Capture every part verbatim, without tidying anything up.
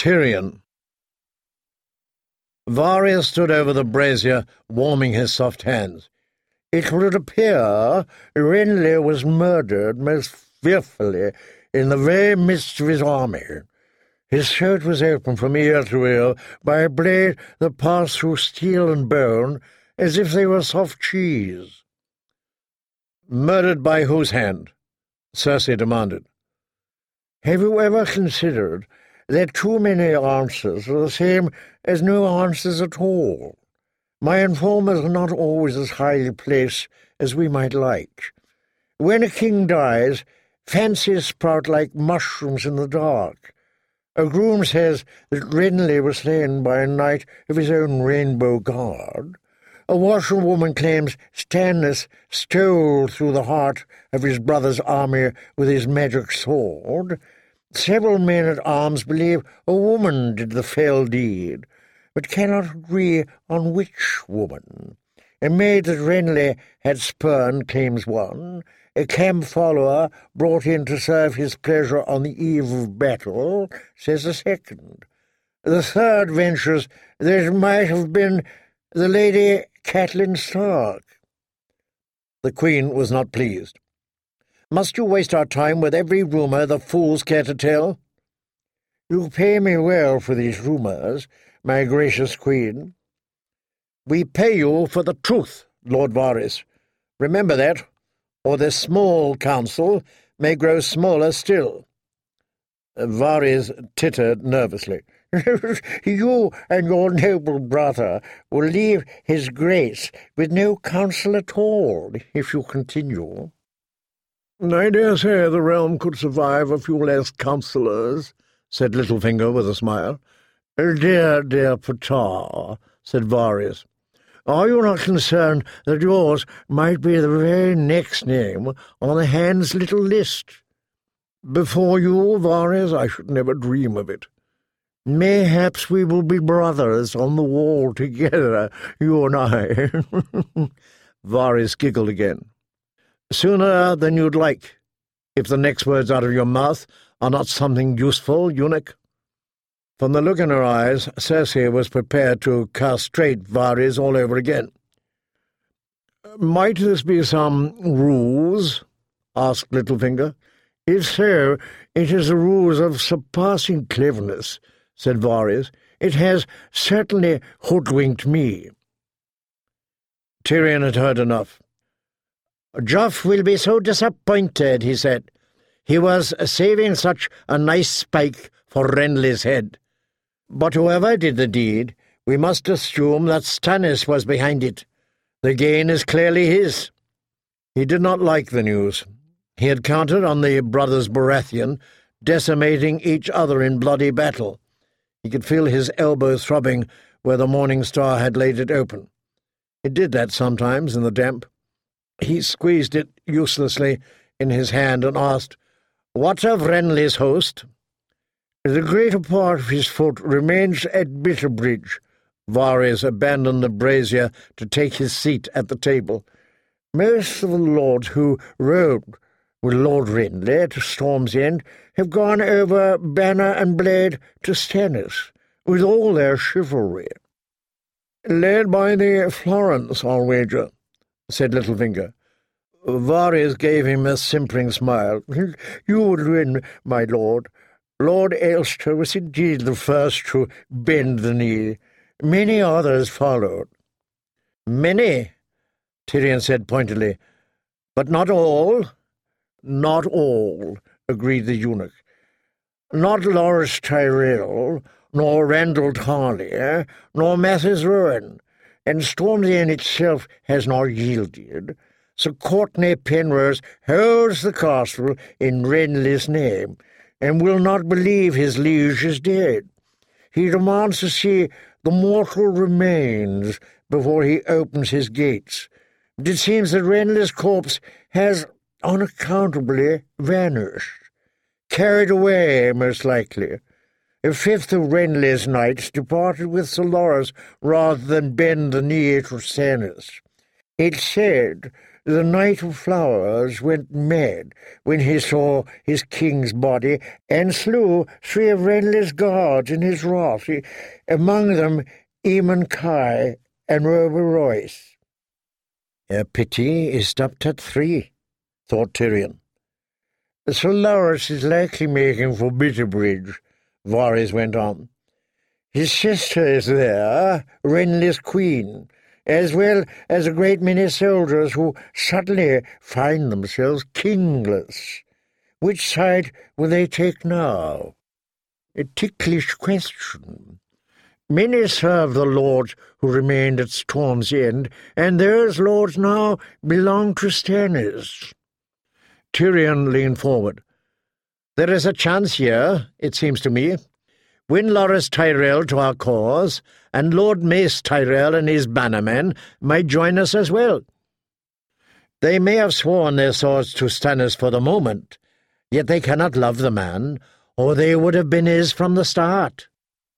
Tyrion. Varys stood over the brazier, warming his soft hands. It would appear Renly was murdered most fearfully in the very midst of his army. His shirt was open from ear to ear by a blade that passed through steel and bone as if they were soft cheese. "Murdered by whose hand?" Cersei demanded. "Have you ever considered that too many answers are the same as no answers at all? My informers are not always as highly placed as we might like. When a king dies, fancies sprout like mushrooms in the dark. A groom says that Renly was slain by a knight of his own Rainbow Guard. A washerwoman claims Stannis stole through the heart of his brother's army with his magic sword. Several men-at-arms believe a woman did the fell deed, but cannot agree on which woman. A maid that Renly had spurned claims one. A camp follower brought in to serve his pleasure on the eve of battle says a second. The third ventures that it might have been the Lady Catelyn Stark." The Queen was not pleased. "Must you waste our time with every rumour the fools care to tell?" "You pay me well for these rumours, my gracious Queen." "We pay you for the truth, Lord Varys. Remember that, or this small council may grow smaller still." Varys tittered nervously. "You and your noble brother will leave his grace with no council at all, if you continue." "I dare say the realm could survive a few less councillors," said Littlefinger with a smile. "Dear, dear Pata," said Varys, "are you not concerned that yours might be the very next name on the hand's little list?" "Before you, Varys, I should never dream of it." "Mayhaps we will be brothers on the wall together, you and I." Varys giggled again. "Sooner than you'd like, if the next words out of your mouth are not something useful, eunuch." From the look in her eyes, Cersei was prepared to castrate Varys all over again. "Might this be some ruse?" asked Littlefinger. "If so, it is a ruse of surpassing cleverness," said Varys. "It has certainly hoodwinked me." Tyrion had heard enough. "Joff will be so disappointed," he said. "He was saving such a nice spike for Renly's head. But whoever did the deed, we must assume that Stannis was behind it. The gain is clearly his." He did not like the news. He had counted on the brothers Baratheon decimating each other in bloody battle. He could feel his elbow throbbing where the Morning Star had laid it open. It did that sometimes in the damp. He squeezed it uselessly in his hand and asked, "What of Renly's host?" "The greater part of his foot remains at Bitterbridge." Varys abandoned the brazier to take his seat at the table. "Most of the lords who rode with Lord Renly to Storm's End have gone over banner and blade to Stannis, with all their chivalry." "Led by the Florence, I'll wager," said Littlefinger. Varys gave him a simpering smile. "You would win, my lord. Lord Ailster was indeed the first to bend the knee. Many others followed." "Many," Tyrion said pointedly. "But not all?" "Not all," agreed the eunuch. "Not Loras Tyrell, nor Randyll Tarly, nor Mathis Rowan, and Storm's End itself has not yielded. Sir Courtenay Penrose holds the castle in Renly's name, and will not believe his liege is dead. He demands to see the mortal remains before he opens his gates. But it seems that Renly's corpse has unaccountably vanished. Carried away, most likely. A fifth of Renly's knights departed with Sir Loras rather than bend the knee to Stannis. It's said the Knight of Flowers went mad when he saw his king's body, and slew three of Renly's guards in his wrath, among them Eamon Kai and Rover Royce. A pity he stopped at three, thought Tyrion. Sir Loras is likely making for Bitterbridge, Varys went on. His sister is there, Renly's queen, as well as a great many soldiers who suddenly find themselves kingless. Which side will they take now? A ticklish question. Many serve the lords who remained at Storm's End, and those lords now belong to Stannis. Tyrion leaned forward. There is a chance here, it seems to me. Win Loras Tyrell to our cause, and Lord Mace Tyrell and his bannermen might join us as well. They may have sworn their swords to Stannis for the moment, yet they cannot love the man, or they would have been his from the start.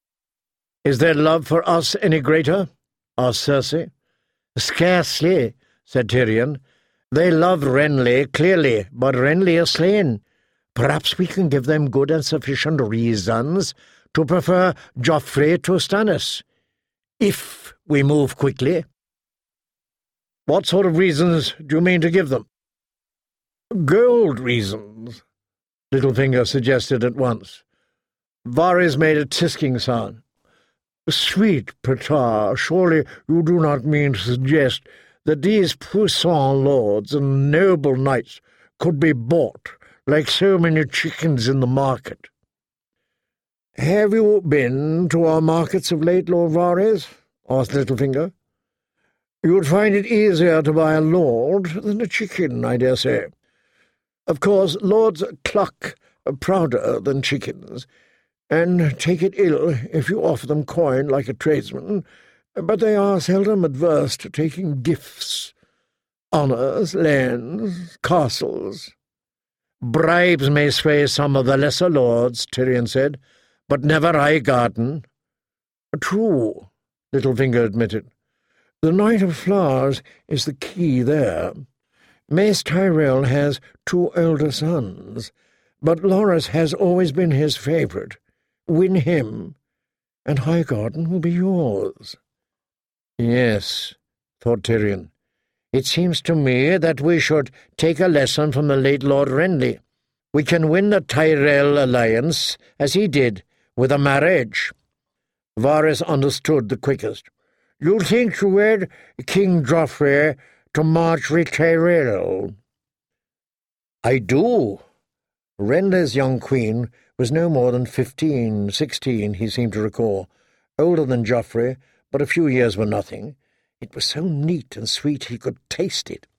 Is their love for us any greater? asked Cersei. Scarcely, said Tyrion. They love Renly, clearly, but Renly is slain. Perhaps we can give them good and sufficient reasons to prefer Joffrey to Stannis, if we move quickly. What sort of reasons do you mean to give them? Gold reasons, Littlefinger suggested at once. Varys made a tisking sound. Sweet Petar, surely you do not mean to suggest that these puissant lords and noble knights could be bought like so many chickens in the market. Have you been to our markets of late, Lord Varys? asked Littlefinger. You would find it easier to buy a lord than a chicken, I dare say. Of course, lords cluck prouder than chickens, and take it ill if you offer them coin like a tradesman, but they are seldom adverse to taking gifts, honours, lands, castles. Bribes may sway some of the lesser lords, Tyrion said, but never Highgarden. True, Littlefinger admitted. The Knight of Flowers is the key there. Mace Tyrell has two elder sons, but Loras has always been his favourite. Win him, and Highgarden will be yours. Yes, thought Tyrion. It seems to me that we should take a lesson from the late Lord Renly. We can win the Tyrell alliance, as he did, with a marriage. Varys understood the quickest. You think to wed King Joffrey to Margaery Tyrell? I do. Renly's young queen was no more than fifteen, sixteen, he seemed to recall, older than Joffrey, but a few years were nothing. It was so neat and sweet he could taste it.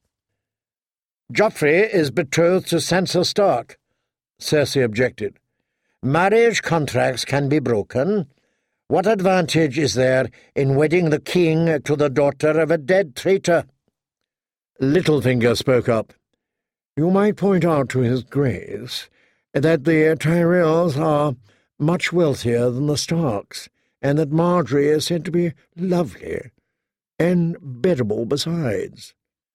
Joffrey is betrothed to Sansa Stark, Cersei objected. Marriage contracts can be broken. What advantage is there in wedding the king to the daughter of a dead traitor? Littlefinger spoke up. You might point out to his grace that the Tyrells are much wealthier than the Starks, and that Margaery is said to be lovely, and bettable besides.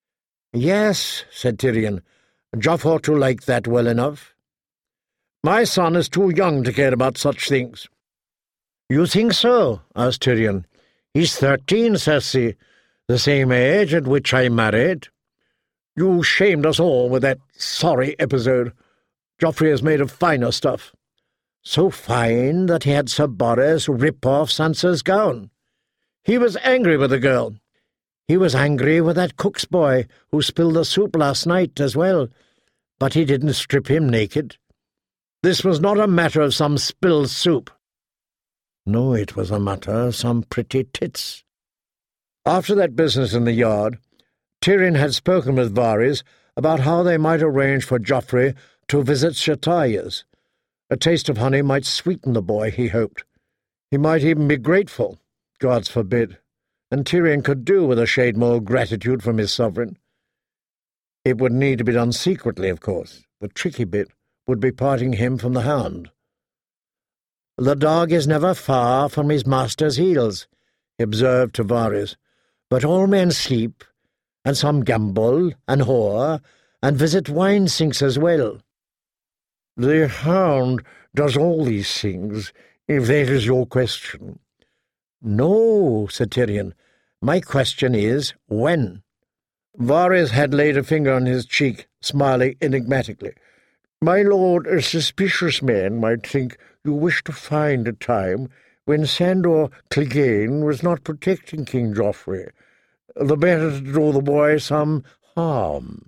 Yes, said Tyrion, Joff ought to like that well enough. My son is too young to care about such things. You think so? asked Tyrion. He's thirteen, Cersei, the same age at which I married. You shamed us all with that sorry episode. Joffrey is made of finer stuff. So fine that he had Sir Boris rip off Sansa's gown. He was angry with the girl. He was angry with that cook's boy who spilled the soup last night as well, but he didn't strip him naked. This was not a matter of some spilled soup. No, it was a matter of some pretty tits. After that business in the yard, Tyrion had spoken with Varys about how they might arrange for Joffrey to visit Chataya's. A taste of honey might sweeten the boy, he hoped. He might even be grateful, gods forbid, and Tyrion could do with a shade more gratitude from his sovereign. It would need to be done secretly, of course. The tricky bit would be parting him from the hound. The dog is never far from his master's heels, he observed to Varys, but all men sleep, and some gamble and whore, and visit wine sinks as well. The hound does all these things, if that is your question. No, said Tyrion. My question is, when? Varys had laid a finger on his cheek, smiling enigmatically. My lord, a suspicious man might think you wish to find a time when Sandor Clegane was not protecting King Joffrey, the better to do the boy some harm.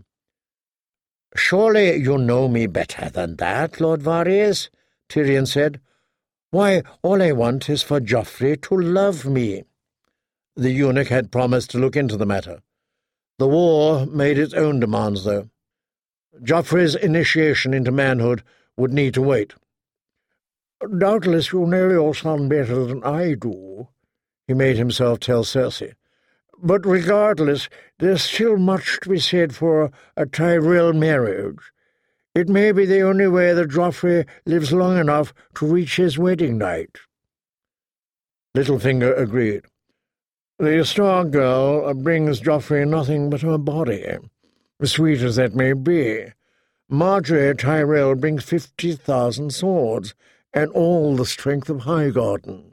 Surely you know me better than that, Lord Varys, Tyrion said. Why, all I want is for Joffrey to love me. The eunuch had promised to look into the matter. The war made its own demands, though. Joffrey's initiation into manhood would need to wait. Doubtless you know your son better than I do, he made himself tell Cersei. But regardless, there's still much to be said for a Tyrell marriage. It may be the only way that Joffrey lives long enough to reach his wedding night. Littlefinger agreed. The Stark girl brings Joffrey nothing but her body, sweet as that may be. Margaery Tyrell brings fifty thousand swords, and all the strength of Highgarden.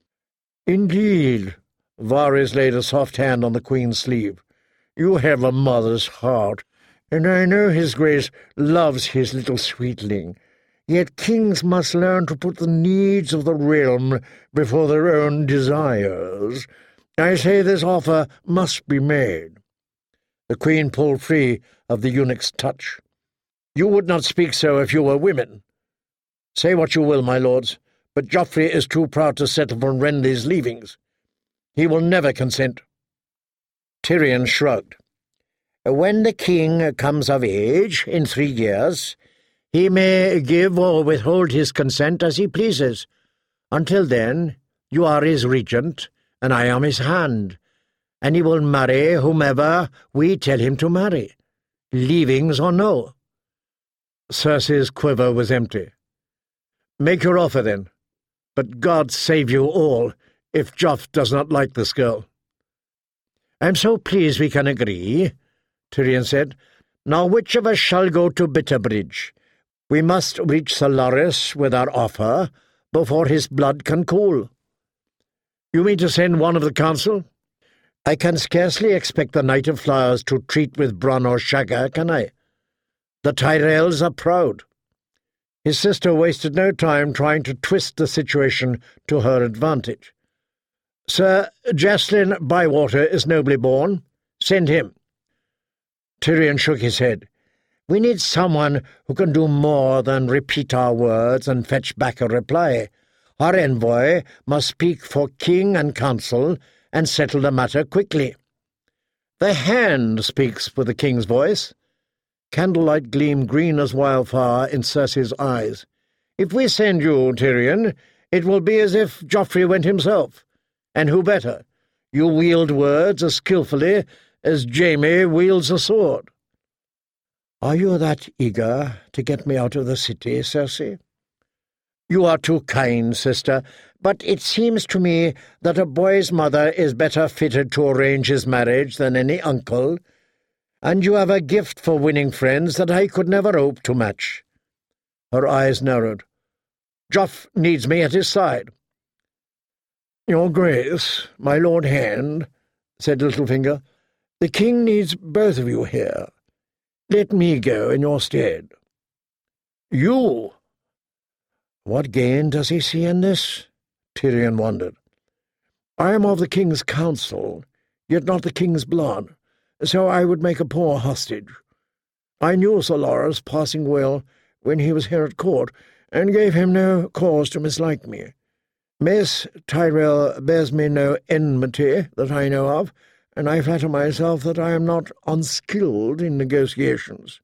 Indeed, Varys laid a soft hand on the Queen's sleeve. You have a mother's heart, and I know his grace loves his little sweetling. Yet kings must learn to put the needs of the realm before their own desires. I say this offer must be made. The Queen pulled free of the eunuch's touch. You would not speak so if you were women. Say what you will, my lords, but Joffrey is too proud to settle for Renly's leavings. He will never consent. Tyrion shrugged. When the king comes of age, in three years, he may give or withhold his consent as he pleases. Until then, you are his regent, and I am his hand, and he will marry whomever we tell him to marry, leavings or no. Cersei's quiver was empty. Make your offer, then, but God save you all if Joff does not like this girl. I'm so pleased we can agree, Tyrion said. Now which of us shall go to Bitterbridge? We must reach Sir Loras with our offer before his blood can cool. You mean to send one of the council? I can scarcely expect the Knight of Flowers to treat with Bronn or Shagga, can I? The Tyrells are proud. His sister wasted no time trying to twist the situation to her advantage. Sir Jacelyn Bywater is nobly born. Send him. Tyrion shook his head. We need someone who can do more than repeat our words and fetch back a reply. Our envoy must speak for king and council and settle the matter quickly. The hand speaks with the king's voice. Candlelight gleamed green as wildfire in Cersei's eyes. If we send you, Tyrion, it will be as if Joffrey went himself. And who better? You wield words as skilfully as Jaime wields a sword. Are you that eager to get me out of the city, Cersei? You are too kind, sister, but it seems to me that a boy's mother is better fitted to arrange his marriage than any uncle, and you have a gift for winning friends that I could never hope to match. Her eyes narrowed. Joff needs me at his side. Your Grace, my Lord Hand, said Littlefinger, the king needs both of you here. Let me go in your stead. You? What gain does he see in this? Tyrion wondered. I am of the king's counsel, yet not the king's blood, so I would make a poor hostage. I knew Sir Loras passing well when he was here at court, and gave him no cause to mislike me. Mace Tyrell bears me no enmity that I know of, and I flatter myself that I am not unskilled in negotiations.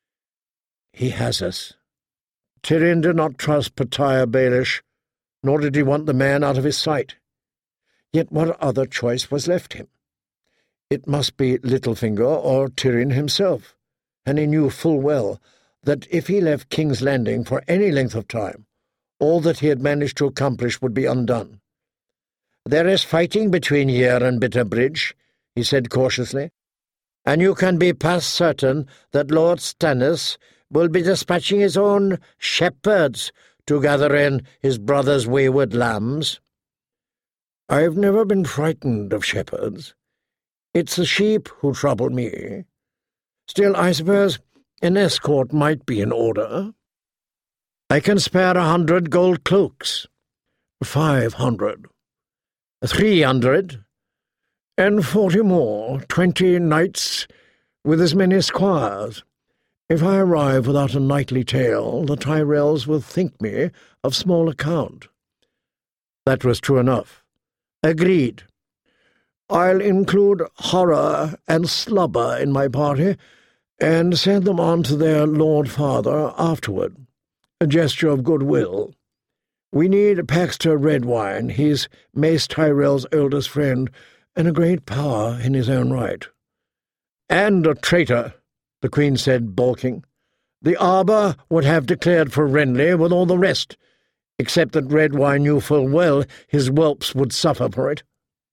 He has us. Tyrion did not trust Pitaya Baelish, nor did he want the man out of his sight. Yet what other choice was left him? It must be Littlefinger or Tyrion himself, and he knew full well that if he left King's Landing for any length of time, all that he had managed to accomplish would be undone. There is fighting between here and Bitterbridge, he said cautiously. and you can be past certain that Lord Stannis will be dispatching his own shepherds to gather in his brother's wayward lambs. I've never been frightened of shepherds. It's the sheep who trouble me. Still, I suppose an escort might be in order. I can spare a hundred gold cloaks. Five hundred. Three hundred. And forty more, twenty knights with as many squires. If I arrive without a knightly tale, the Tyrells will think me of small account. That was true enough. Agreed. I'll include horror and slubber in my party, and send them on to their Lord Father afterward, a gesture of goodwill. We need Paxter Redwyne. He's Mace Tyrell's oldest friend, and a great power in his own right. And a traitor, the Queen said, balking. The Arbor would have declared for Renly with all the rest, except that Redwyne knew full well his whelps would suffer for it.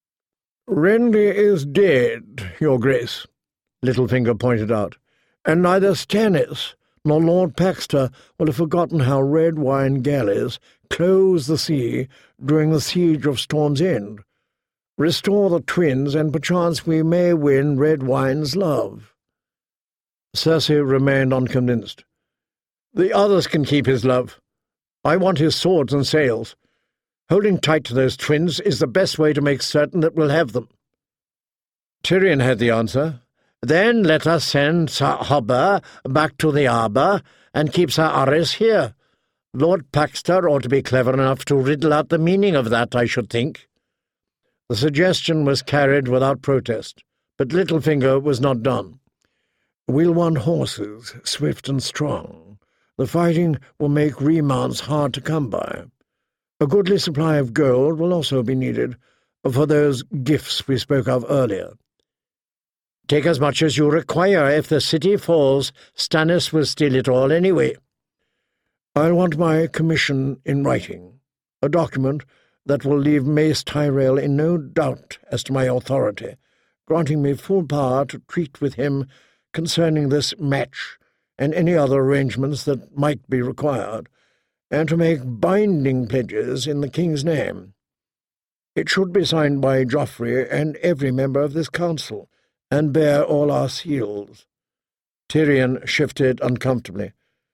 Renly is dead, Your Grace, Littlefinger pointed out, and neither Stannis nor Lord Paxter will have forgotten how Redwyne galleys closed the sea during the siege of Storm's End. Restore the twins, and perchance we may win Redwyne's love. Cersei remained unconvinced. The others can keep his love. I want his swords and sails. Holding tight to those twins is the best way to make certain that we'll have them. Tyrion had the answer. Then let us send Sir Hobber back to the Arbor and keep Sir Arys here. Lord Paxter ought to be clever enough to riddle out the meaning of that, I should think. The suggestion was carried without protest, but Littlefinger was not done. We'll want horses, swift and strong. The fighting will make remounts hard to come by. A goodly supply of gold will also be needed for those gifts we spoke of earlier. Take as much as you require. If the city falls, Stannis will steal it all anyway. I'll want my commission in writing, a document that will leave Mace Tyrell in no doubt as to my authority, granting me full power to treat with him concerning this match and any other arrangements that might be required, and to make binding pledges in the king's name. It should be signed by Joffrey and every member of this council, and bear all our seals. Tyrion shifted uncomfortably.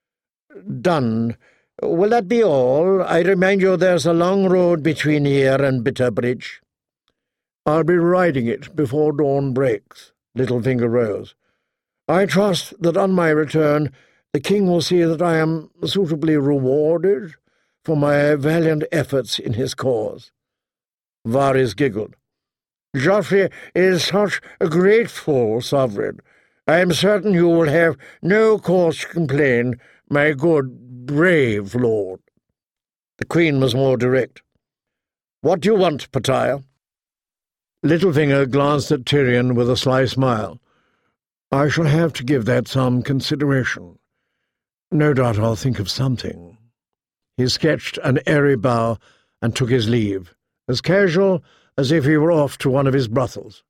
Done. Will that be all? I remind you there's a long road between here and Bitterbridge. I'll be riding it before dawn breaks. Littlefinger rose. I trust that on my return the king will see that I am suitably rewarded for my valiant efforts in his cause. Varys giggled. Joffrey is such a grateful sovereign. I am certain you will have no cause to complain, my good, brave lord. The Queen was more direct. What do you want, Pattaya? Littlefinger glanced at Tyrion with a sly smile. I shall have to give that some consideration. No doubt I'll think of something. He sketched an airy bow and took his leave, as casual as if he were off to one of his brothels.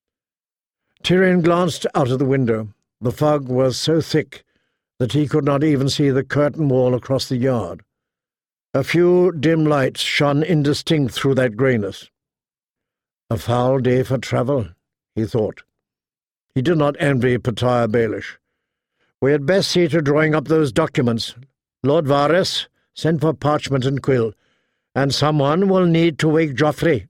Tyrion glanced out of the window. The fog was so thick that he could not even see the curtain wall across the yard. A few dim lights shone indistinct through that greyness. A foul day for travel, he thought. He did not envy Pattaya Baelish. We had best see to drawing up those documents. Lord Varys, send for parchment and quill, and someone will need to wake Joffrey.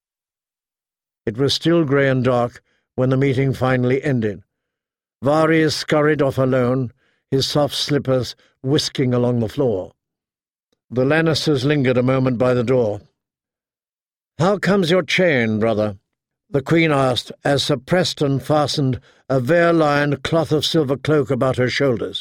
It was still grey and dark when the meeting finally ended. Varys scurried off alone, his soft slippers whisking along the floor. The Lannisters lingered a moment by the door. "How comes your chain, brother?" the Queen asked, as Sir Preston fastened a vair-lined cloth of silver cloak about her shoulders.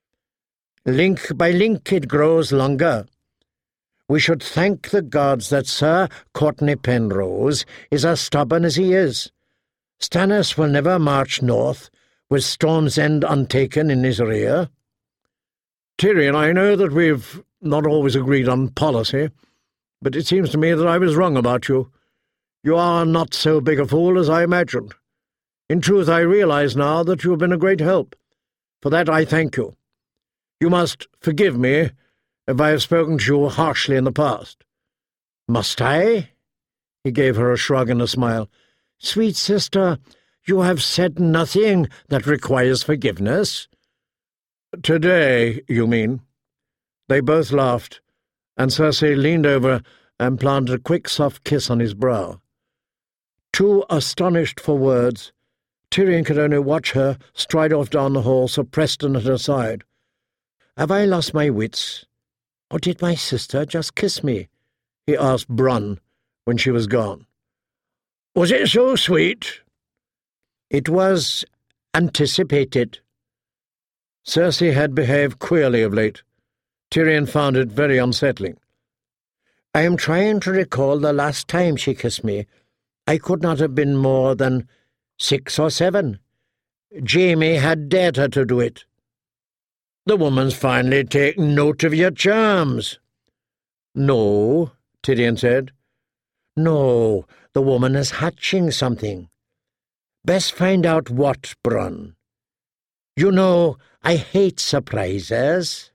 "Link by link it grows longer. We should thank the gods that Sir Courtenay Penrose is as stubborn as he is. Stannis will never march north, with Storm's End untaken in his rear." "Tyrion, I know that we've not always agreed on policy, but it seems to me that I was wrong about you. You are not so big a fool as I imagined. In truth, I realize now that you have been a great help. For that I thank you. You must forgive me if I have spoken to you harshly in the past. Must I? He gave her a shrug and a smile. Sweet sister, you have said nothing that requires forgiveness. Today, you mean? They both laughed, and Cersei leaned over and planted a quick, soft kiss on his brow. Too astonished for words, Tyrion could only watch her stride off down the hall, Sir Preston at her side. Have I lost my wits? Or did my sister just kiss me? He asked Bronn when she was gone. Was it so sweet? It was anticipated. Cersei had behaved queerly of late. Tyrion found it very unsettling. I am trying to recall the last time she kissed me. I could not have been more than six or seven. Jaime had dared her to do it. The woman's finally taken note of your charms. No, Tyrion said. No, the woman is hatching something. Best find out what, Bronn. You know, I hate surprises.